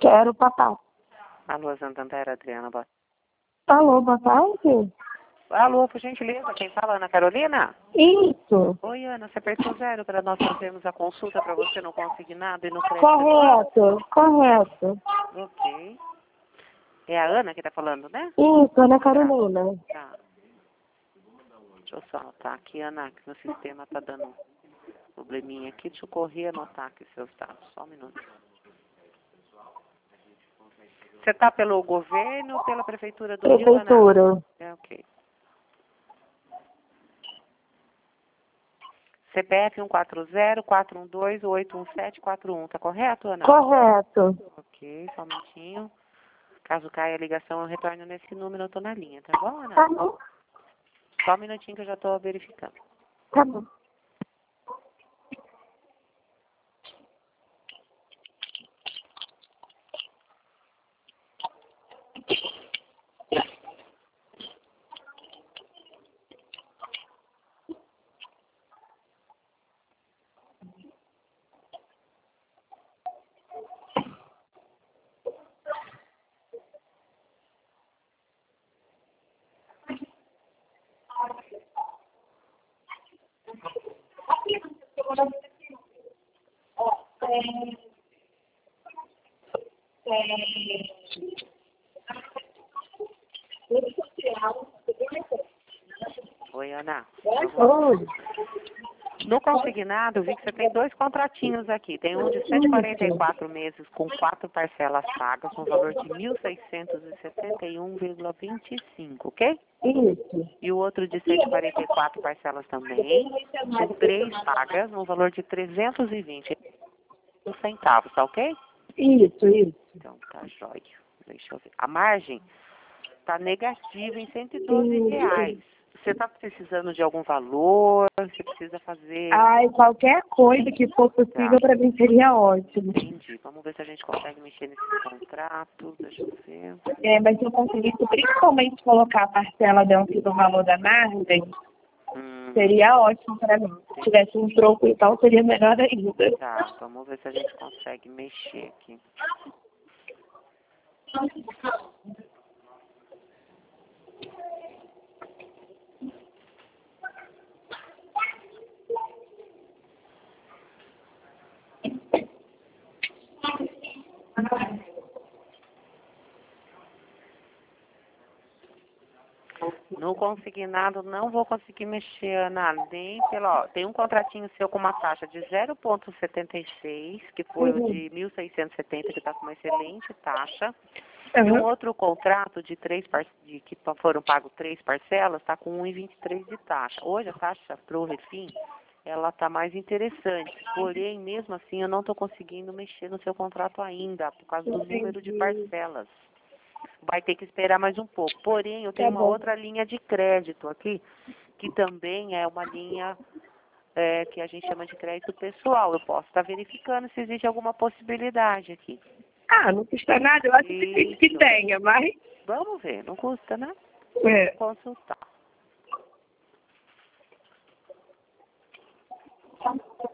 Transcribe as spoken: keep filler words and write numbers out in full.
Quero, papai. Alô, Santander, Adriana. Boa... Alô, boa tarde. Alô, por gentileza, quem fala? Ana Carolina? Isso. Oi, Ana, você apertou zero para nós fazermos a consulta para você não conseguir nada e no crédito. Correto, correto. Ok. É a Ana que tá falando, né? Isso, Ana Carolina. Tá. Deixa eu só anotar aqui, Ana, que no sistema tá dando probleminha aqui. Deixa eu correr e anotar aqui seus dados. Só um minuto. Você tá pelo governo ou pela prefeitura do Rio, Ana? Prefeitura. É, ok. C P F um quatro zero, quatro um dois, oito um sete quatro um, tá correto, Ana? Correto. Ok, só um minutinho. Caso caia a ligação, eu retorno nesse número, eu tô na linha, tá bom, Ana? Tá bom. Só um minutinho que eu já tô verificando. Tá bom. Oi, Ana. Oi. No consignado, eu vi que você tem dois contratinhos aqui. Tem um de cento e quarenta e quatro meses com quatro parcelas pagas, no valor de mil seiscentos e setenta e um vírgula vinte e cinco, ok? Isso. E o outro de cento e quarenta e quatro parcelas também, com três pagas, no valor de trezentos e vinte centavos, tá ok? Isso, isso. Então, tá jóia. Deixa eu ver. A margem tá negativa em cento e doze reais. Você tá precisando de algum valor? Você precisa fazer... Ai, qualquer coisa que for possível Tá. para mim seria ótimo. Entendi. Vamos ver se a gente consegue mexer nesse contrato. Deixa eu ver. É, mas se eu conseguisse principalmente colocar a parcela dentro do valor da margem, Hum, seria ótimo para mim. Se tivesse um troco e tal, seria melhor ainda. tá, vamos ver se a gente consegue mexer aqui. No consignado não vou conseguir mexer, Ana, nem pela... Ó, tem um contratinho seu com uma taxa de zero vírgula setenta e seis, que foi o de mil seiscentos e setenta, que está com uma excelente taxa. E um Uhum. outro contrato de três par... de que foram pagos três parcelas, está com um vírgula vinte e três de taxa. Hoje a taxa para o refim, ela está mais interessante. Porém, mesmo assim, eu não estou conseguindo mexer no seu contrato ainda, por causa do número de parcelas. Vai ter que esperar mais um pouco. Porém, eu tenho Tá uma bom. outra linha de crédito aqui, que também é uma linha é, que a gente chama de crédito pessoal. Eu posso estar verificando se existe alguma possibilidade aqui. Ah, não custa nada, eu acho difícil que Isso. tenha, mas... Vamos ver, não custa, né? É. Consultar.